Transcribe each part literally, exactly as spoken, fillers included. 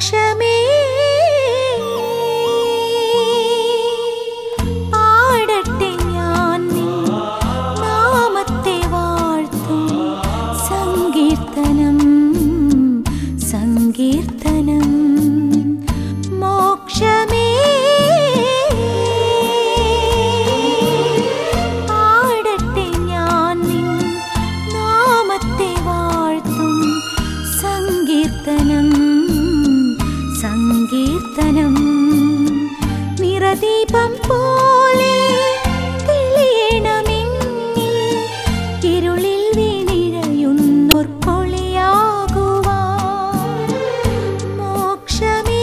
മോക്ഷമേ പാടട്ടെ ഞാൻ നിൻ നാമത്തെ വാഴ്ത്തും സങ്കീർത്തനം സങ്കീർത്തനം മോക്ഷമേ പാടട്ടെ ഞാൻ നിൻ നാമത്തെ വാഴ്ത്തും സങ്കീർത്തനം സങ്കീർത്തനം നിറദീപം പോലെ തെളിയണമെന്നിൽ ഇരുളിൽ വീണിഴയുന്നോർ പൊളിയാകുവാൻ മോക്ഷമേ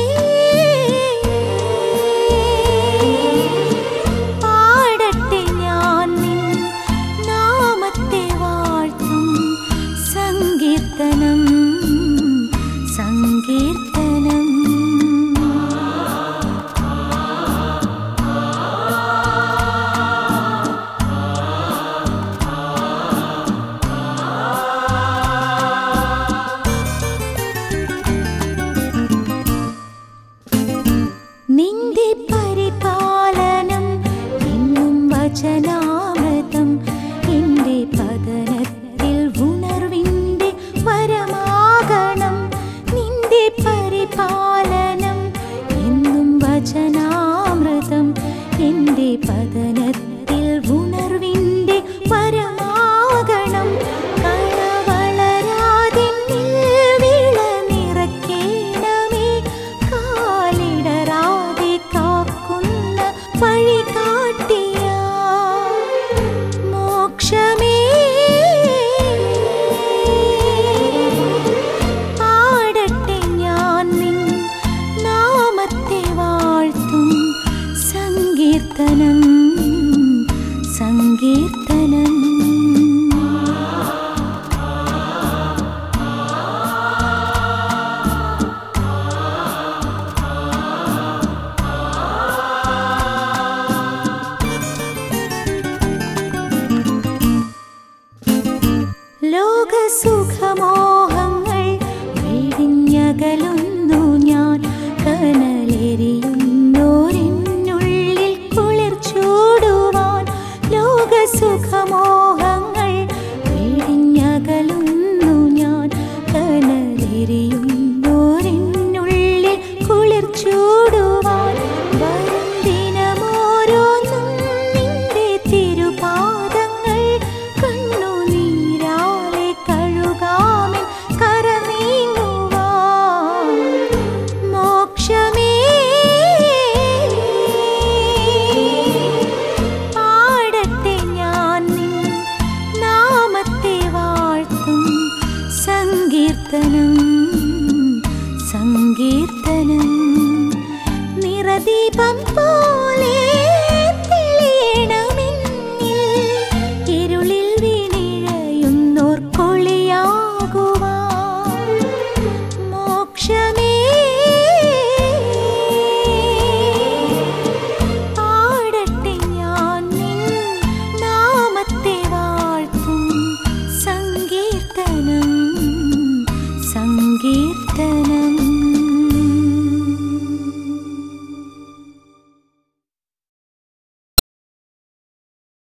പാടട്ടെ ഞാൻ നിൻ നാമത്തെ വാഴ്ത്തും സങ്കീർത്തനം സങ്കീർത്തനം നിന്റെ പരിപാലനം എന്നും വചനാമൃതം എന്റെ പതനത്തിൽ ഉണർവിന്റെ വരമാകണം നിന്റെ പരിപാലനം എന്നും വചനാമൃതം എന്റെ പതനത്തിൽ ഉണർവിന്റെ വരമാകണം കളവളരാതെന്നിൽ വിള നിറയ്ക്കണമേ കാലിടറാതെ കാക്കുന്ന വഴി കാട്ടിയ മോക്ഷമേ പാടട്ടെ ഞാൻ നിൻ നാമത്തെ വാഴ്ത്തും സങ്കീർത്തനം സങ്കീർത്തനം ലോകസുഖമോഹങ്ങൾ വെടിഞ്ഞകലുന്നു ഞാൻ കനലെരിയുന്നോരെന്നുള്ളിൽ കുളിർ ചൂടുവാൻ ലോകസുഖമോഹങ്ങൾ വെടിഞ്ഞകലുന്നു ഞാൻ കനലെരിയുന്നോരെന്നുള്ളിൽ കുളിർ ചൂടുവാൻ വരും ദിനമോരോന്നും നിന്റെ തിരുപാദങ്ങൾ കണ്ണുനീരാലെ കഴുകാമെൻ കരനീങ്ങുവാൻ മോക്ഷമേ പാടട്ടെ ഞാൻ നിൻ നാമത്തെ വാഴ്ത്തും സങ്കീർത്തനം സങ്കീർത്തനം നിറദീപം പോലെ